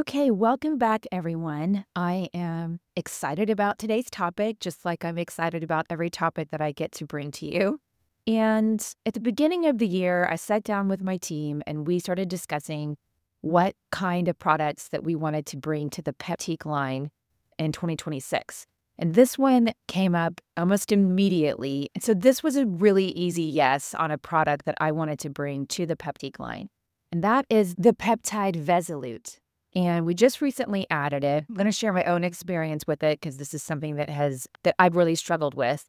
Okay, welcome back, everyone. I am excited about today's topic, just like I'm excited about every topic that I get to bring to you. And at the beginning of the year, I sat down with my team and we started discussing what kind of products that we wanted to bring to the Peptique line in 2026. And this one came up almost immediately. And so this was a really easy yes on a product that I wanted to bring to the Peptique line. And that is the peptide Vesolute. And we just recently added it. I'm going to share my own experience with it because this is something that I've really struggled with.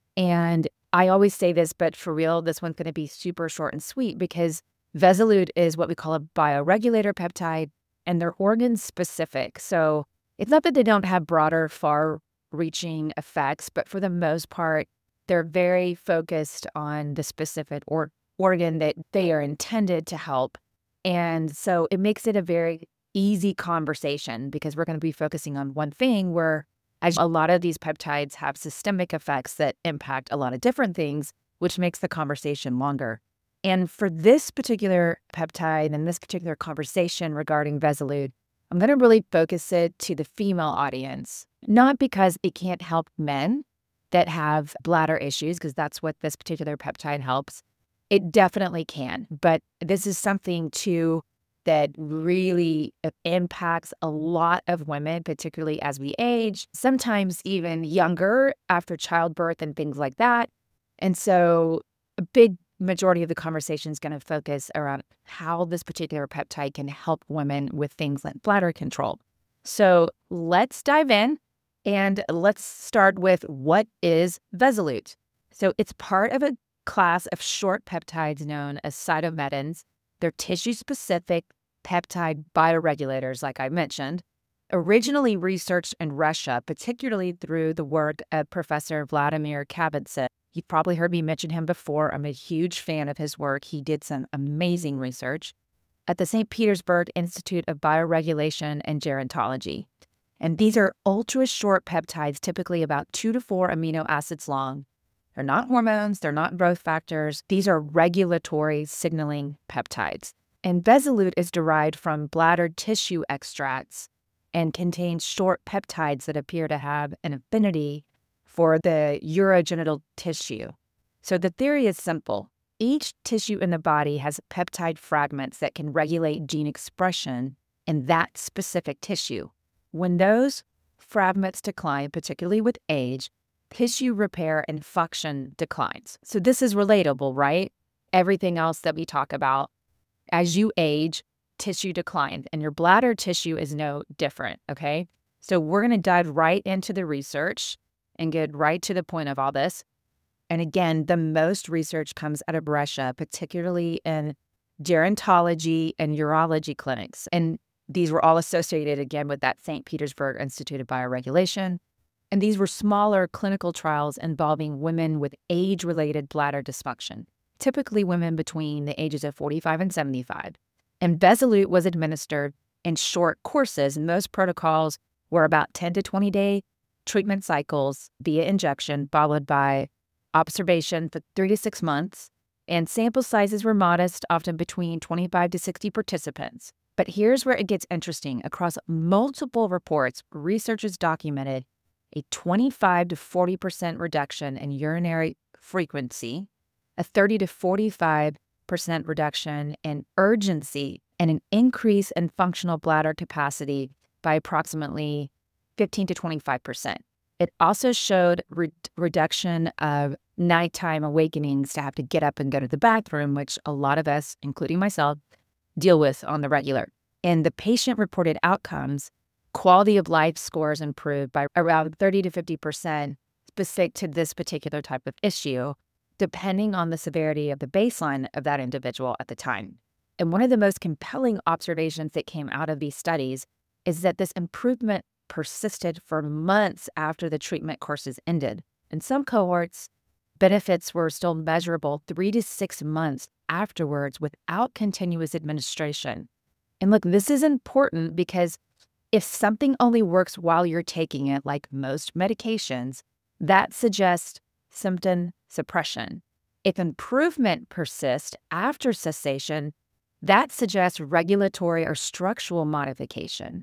And I always say this, but for real, this one's going to be super short and sweet because Vesolute is what we call a bioregulator peptide, and they're organ specific. So it's not that they don't have broader, far-reaching effects, but for the most part, they're very focused on the specific organ that they are intended to help. And so it makes it a very easy conversation because we're going to be focusing on one thing where as a lot of these peptides have systemic effects that impact a lot of different things, which makes the conversation longer. And for this particular peptide and this particular conversation regarding Vesolute, I'm going to really focus it to the female audience, not because it can't help men that have bladder issues, because that's what this particular peptide helps. It definitely can, but this is something too that really impacts a lot of women, particularly as we age, sometimes even younger after childbirth and things like that. And so a big majority of the conversation is going to focus around how this particular peptide can help women with things like bladder control. So let's dive in and let's start with what is Vesolute. So it's part of a class of short peptides known as cytometins. They're tissue-specific peptide bioregulators, like I mentioned, originally researched in Russia, particularly through the work of Professor Vladimir Kavitsin. You've probably heard me mention him before. I'm a huge fan of his work. He did some amazing research at the St. Petersburg Institute of Bioregulation and Gerontology. And these are ultra-short peptides, typically about 2 to 4 amino acids long. They're not hormones, they're not growth factors. These are regulatory signaling peptides. And Vesolute is derived from bladder tissue extracts and contains short peptides that appear to have an affinity for the urogenital tissue. So the theory is simple. Each tissue in the body has peptide fragments that can regulate gene expression in that specific tissue. When those fragments decline, particularly with age, tissue repair and function declines. So this is relatable, right? Everything else that we talk about, as you age, tissue declines, and your bladder tissue is no different, okay? So we're going to dive right into the research and get right to the point of all this. And again, the most research comes out of Russia, particularly in gerontology and urology clinics. And these were all associated, again, with that St. Petersburg Institute of Bioregulation. And these were smaller clinical trials involving women with age-related bladder dysfunction, typically women between the ages of 45 and 75. And Vesolute was administered in short courses, and most protocols were about 10 to 20-day treatment cycles via injection, followed by observation for 3 to 6 months. And sample sizes were modest, often between 25 to 60 participants. But here's where it gets interesting. Across multiple reports, researchers documented a 25 to 40% reduction in urinary frequency, a 30 to 45% reduction in urgency, and an increase in functional bladder capacity by approximately 15 to 25%. It also showed reduction of nighttime awakenings to have to get up and go to the bathroom, which a lot of us, including myself, deal with on the regular. And the patient-reported outcomes, quality of life scores improved by around 30 to 50% specific to this particular type of issue, depending on the severity of the baseline of that individual at the time. And one of the most compelling observations that came out of these studies is that this improvement persisted for months after the treatment courses ended. In some cohorts, benefits were still measurable 3 to 6 months afterwards without continuous administration. And look, this is important because if something only works while you're taking it, like most medications, that suggests symptom suppression. If improvement persists after cessation, that suggests regulatory or structural modification.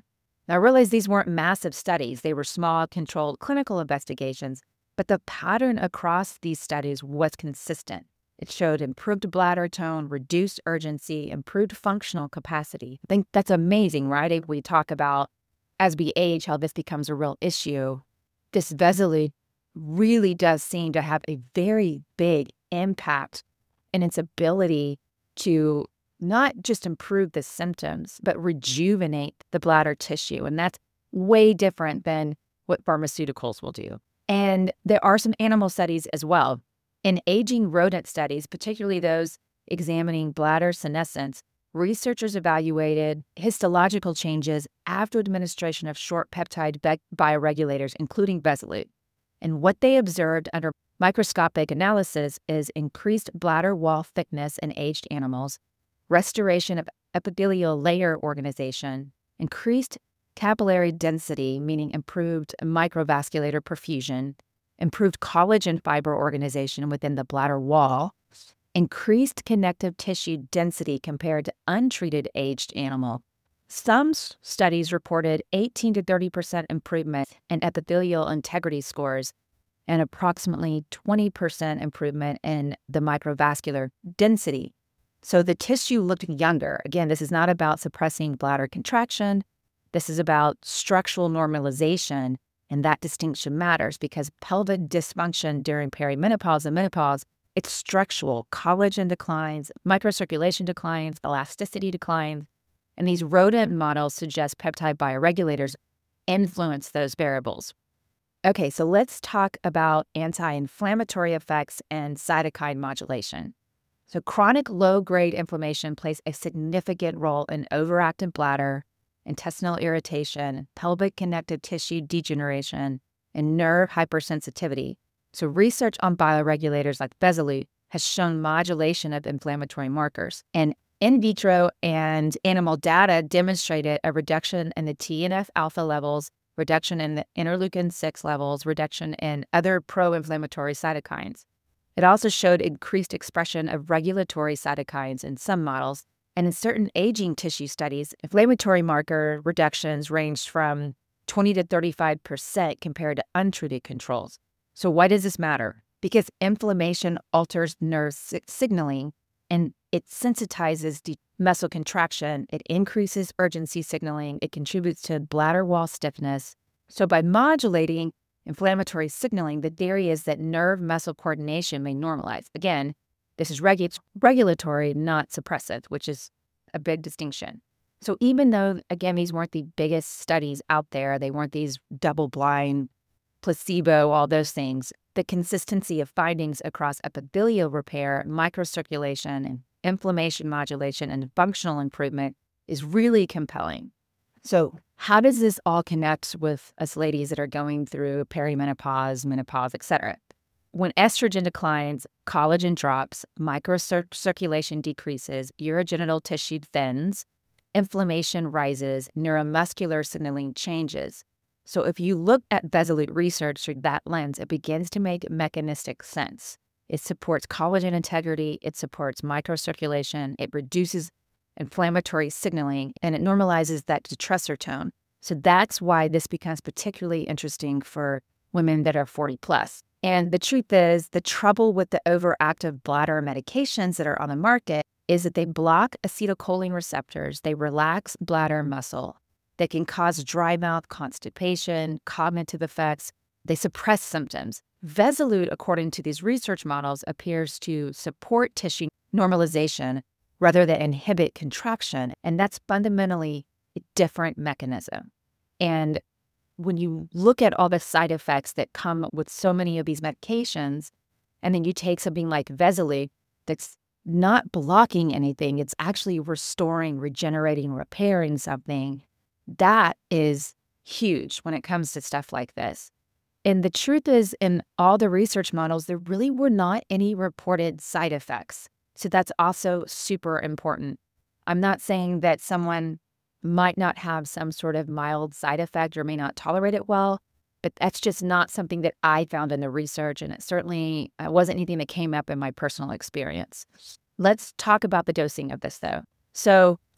Now, I realize these weren't massive studies. They were small, controlled clinical investigations, but the pattern across these studies was consistent. It showed improved bladder tone, reduced urgency, improved functional capacity. I think that's amazing, right? If we talk about as we age, how this becomes a real issue, this Vesolute really does seem to have a very big impact in its ability to not just improve the symptoms, but rejuvenate the bladder tissue. And that's way different than what pharmaceuticals will do. And there are some animal studies as well. In aging rodent studies, particularly those examining bladder senescence, researchers evaluated histological changes after administration of short peptide bioregulators, including Vesolute. And what they observed under microscopic analysis is increased bladder wall thickness in aged animals, restoration of epithelial layer organization, increased capillary density, meaning improved microvascular perfusion, improved collagen fiber organization within the bladder wall, increased connective tissue density compared to untreated aged animal. Some studies reported 18 to 30% improvement in epithelial integrity scores and approximately 20% improvement in the microvascular density. So the tissue looked younger. Again, this is not about suppressing bladder contraction. This is about structural normalization, and that distinction matters because pelvic dysfunction during perimenopause and menopause, it's structural. Collagen declines, microcirculation declines, elasticity declines, and these rodent models suggest peptide bioregulators influence those variables. Okay, so let's talk about anti-inflammatory effects and cytokine modulation. So chronic low-grade inflammation plays a significant role in overactive bladder, intestinal irritation, pelvic connective tissue degeneration, and nerve hypersensitivity. So research on bioregulators like Vesolute has shown modulation of inflammatory markers. And in vitro and animal data demonstrated a reduction in the TNF alpha levels, reduction in the interleukin-6 levels, reduction in other pro-inflammatory cytokines. It also showed increased expression of regulatory cytokines in some models, and in certain aging tissue studies, inflammatory marker reductions ranged from 20 to 35% compared to untreated controls. So why does this matter? Because inflammation alters nerve signaling, and it sensitizes muscle contraction. It increases urgency signaling. It contributes to bladder wall stiffness. So by modulating inflammatory signaling, the theory is that nerve-muscle coordination may normalize. Again, this is regulatory, not suppressive, which is a big distinction. So even though, again, these weren't the biggest studies out there, they weren't these double-blind, placebo, all those things, the consistency of findings across epithelial repair, microcirculation, and inflammation modulation and functional improvement is really compelling. So how does this all connect with us ladies that are going through perimenopause, menopause, etc.? When estrogen declines, collagen drops, microcirculation decreases, urogenital tissue thins, inflammation rises, neuromuscular signaling changes. So if you look at Vesolute research through that lens, it begins to make mechanistic sense. It supports collagen integrity, it supports microcirculation, it reduces inflammatory signaling, and it normalizes that detressor tone. So that's why this becomes particularly interesting for women that are 40 plus. And the truth is, the trouble with the overactive bladder medications that are on the market is that they block acetylcholine receptors, they relax bladder muscle, they can cause dry mouth, constipation, cognitive effects, they suppress symptoms. Vesolute, according to these research models, appears to support tissue normalization rather than inhibit contraction, and that's fundamentally a different mechanism. And when you look at all the side effects that come with so many of these medications, and then you take something like Vesolute that's not blocking anything, it's actually restoring, regenerating, repairing something, that is huge when it comes to stuff like this. And the truth is, in all the research models, there really were not any reported side effects. So that's also super important. I'm not saying that someone might not have some sort of mild side effect or may not tolerate it well, but that's just not something that I found in the research, and it certainly wasn't anything that came up in my personal experience. Let's talk about the dosing of this, though. So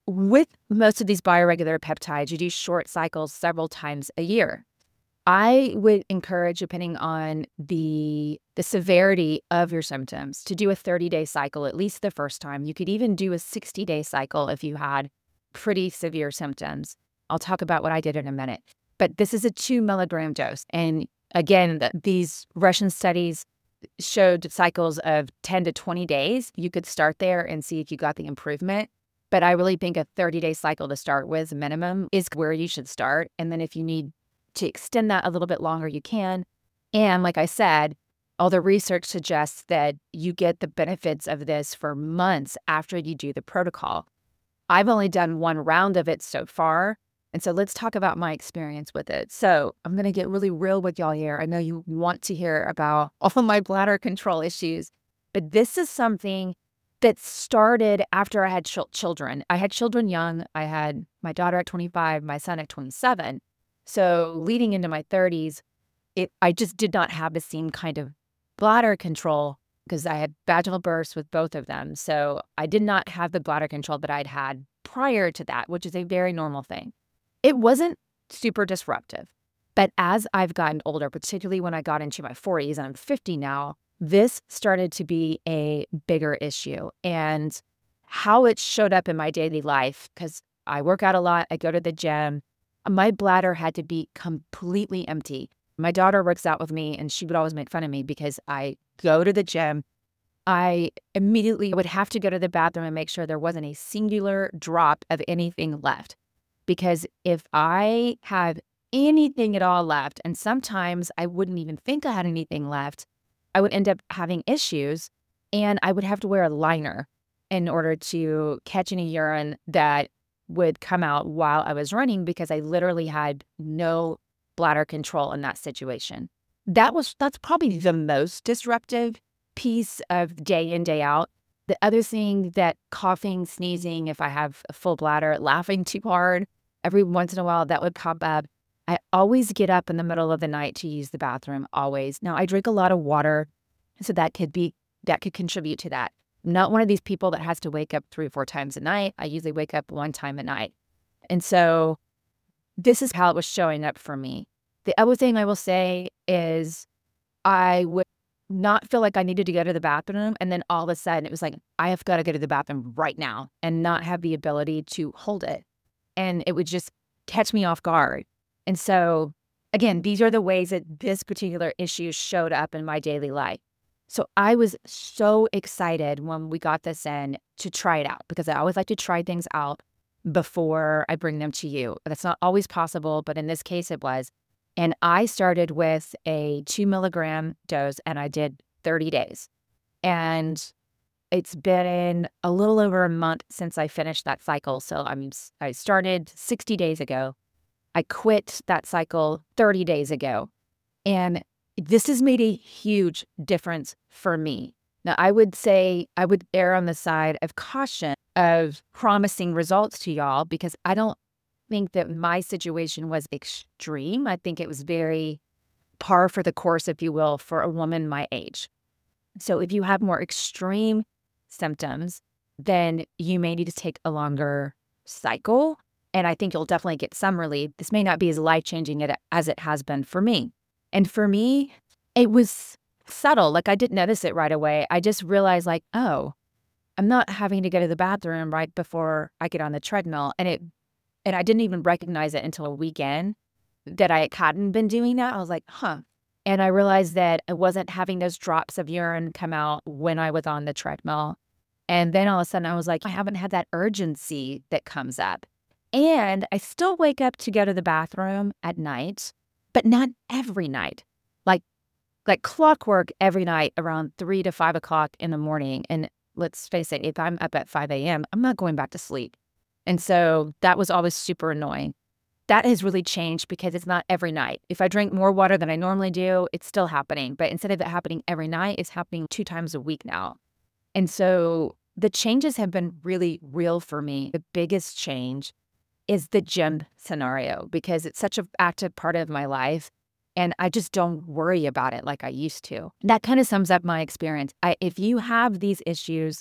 with most of these bioregular peptides, you do short cycles several times a year. I would encourage, depending on the severity of your symptoms, to do a 30-day cycle at least the first time. You could even do a 60-day cycle if you had pretty severe symptoms. I'll talk about what I did in a minute. But this is a 2 milligram dose. And again, these Russian studies showed cycles of 10 to 20 days. You could start there and see if you got the improvement. But I really think a 30-day cycle to start with minimum is where you should start. And then if you need to extend that a little bit longer, you can. And like I said, all the research suggests that you get the benefits of this for months after you do the protocol. I've only done one round of it so far. And so let's talk about my experience with it. So I'm going to get really real with y'all here. I know you want to hear about all of my bladder control issues, but this is something that started after I had children. I had children young. I had my daughter at 25, my son at 27. So leading into my 30s, I just did not have the same kind of bladder control because I had vaginal births with both of them. So I did not have the bladder control that I'd had prior to that, which is a very normal thing. It wasn't super disruptive. But as I've gotten older, particularly when I got into my 40s, and I'm 50 now, this started to be a bigger issue. And how it showed up in my daily life, because I work out a lot, I go to the gym, my bladder had to be completely empty. My daughter works out with me, and she would always make fun of me because I go to the gym. I immediately would have to go to the bathroom and make sure there wasn't a singular drop of anything left. Because if I have anything at all left, and sometimes I wouldn't even think I had anything left, I would end up having issues, and I would have to wear a liner in order to catch any urine that would come out while I was running because I literally had no bladder control in that situation. That's probably the most disruptive piece of day in, day out. The other thing that coughing, sneezing, if I have a full bladder, laughing too hard, every once in a while that would pop up. I always get up in the middle of the night to use the bathroom, always. Now, I drink a lot of water, so that could contribute to that. I'm not one of these people that has to wake up 3 or 4 times a night. I usually wake up one time a night. And so this is how it was showing up for me. The other thing I will say is I would not feel like I needed to go to the bathroom. And then all of a sudden it was like, I have got to go to the bathroom right now and not have the ability to hold it. And it would just catch me off guard. And so, again, these are the ways that this particular issue showed up in my daily life. So I was so excited when we got this in to try it out because I always like to try things out before I bring them to you. That's not always possible, but in this case it was. And I started with a 2 milligram dose and I did 30 days. And it's been a little over a month since I finished that cycle. So I started 60 days ago. I quit that cycle 30 days ago. And this has made a huge difference for me. Now, I would say I would err on the side of caution of promising results to y'all because I don't think that my situation was extreme. I think it was very par for the course, if you will, for a woman my age. So if you have more extreme symptoms, then you may need to take a longer cycle. And I think you'll definitely get some relief. This may not be as life-changing as it has been for me. And for me, it was subtle. Like I didn't notice it right away. I just realized like, oh, I'm not having to go to the bathroom right before I get on the treadmill. And I didn't even recognize it until a weekend that I hadn't been doing that. I was like, huh. And I realized that I wasn't having those drops of urine come out when I was on the treadmill. And then all of a sudden I was like, I haven't had that urgency that comes up. And I still wake up to go to the bathroom at night, but not every night. Like clockwork every night around 3 to 5 o'clock in the morning. And let's face it, if I'm up at 5 a.m., I'm not going back to sleep. And so that was always super annoying. That has really changed because it's not every night. If I drink more water than I normally do, it's still happening. But instead of it happening every night, it's happening 2 times a week now. And so the changes have been really real for me. The biggest change is the gym scenario because it's such an active part of my life. And I just don't worry about it like I used to. That kind of sums up my experience. If you have these issues,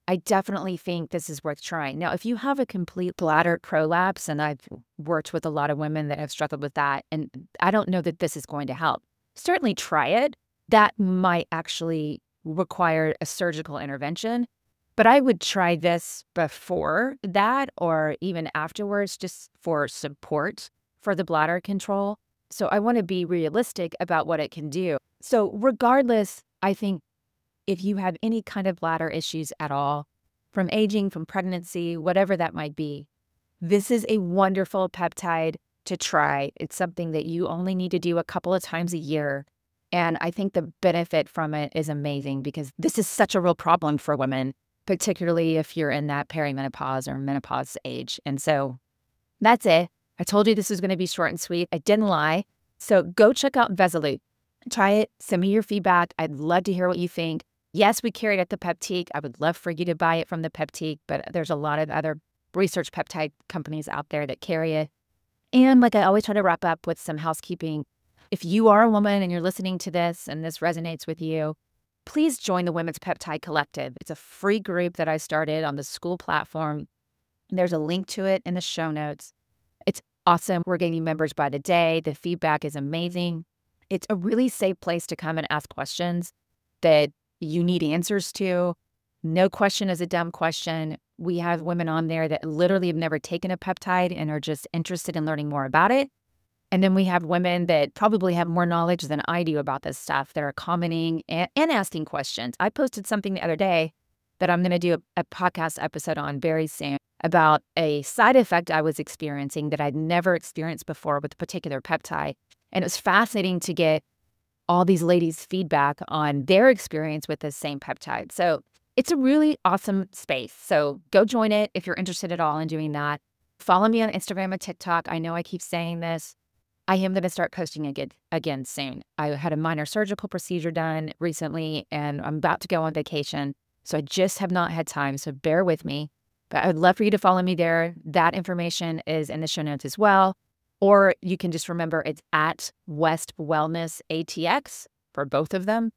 I definitely think this is worth trying. Now, if you have a complete bladder prolapse, and I've worked with a lot of women that have struggled with that, and I don't know that this is going to help. Certainly try it. That might actually require a surgical intervention, but I would try this before that or even afterwards just for support for the bladder control. So I want to be realistic about what it can do. So regardless, I think if you have any kind of bladder issues at all, from aging, from pregnancy, whatever that might be, this is a wonderful peptide to try. It's something that you only need to do a couple of times a year. And I think the benefit from it is amazing because this is such a real problem for women, particularly if you're in that perimenopause or menopause age. And so that's it. I told you this was going to be short and sweet. I didn't lie. So go check out Vesolute. Try it. Send me your feedback. I'd love to hear what you think. Yes, we carry it at the Peptique. I would love for you to buy it from the Peptique, but there's a lot of other research peptide companies out there that carry it. And like I always try to wrap up with some housekeeping. If you are a woman and you're listening to this and this resonates with you, please join the Women's Peptide Collective. It's a free group that I started on the School platform. There's a link to it in the show notes. It's awesome. We're getting members by the day. The feedback is amazing. It's a really safe place to come and ask questions that you need answers to. No question is a dumb question. We have women on there that literally have never taken a peptide and are just interested in learning more about it. And then we have women that probably have more knowledge than I do about this stuff that are commenting and asking questions. I posted something the other day that I'm going to do a podcast episode on very soon about a side effect I was experiencing that I'd never experienced before with a particular peptide. And it was fascinating to get all these ladies' feedback on their experience with the same peptide. So it's a really awesome space. So go join it if you're interested at all in doing that. Follow me on Instagram and TikTok. I know I keep saying this. I am going to start posting again soon. I had a minor surgical procedure done recently, and I'm about to go on vacation. So I just have not had time. So bear with me. But I would love for you to follow me there. That information is in the show notes as well. Or you can just remember it's at West Wellness ATX for both of them.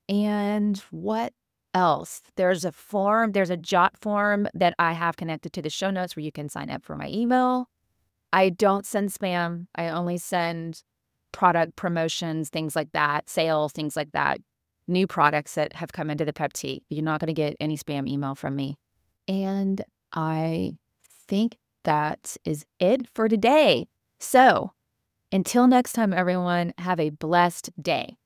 And what else? There's a form, there's a Jot form that I have connected to the show notes where you can sign up for my email. I don't send spam. I only send product promotions, things like that, sales, things like that, new products that have come into the Peptique. You're not going to get any spam email from me. And I think that is it for today. So until next time, everyone, have a blessed day.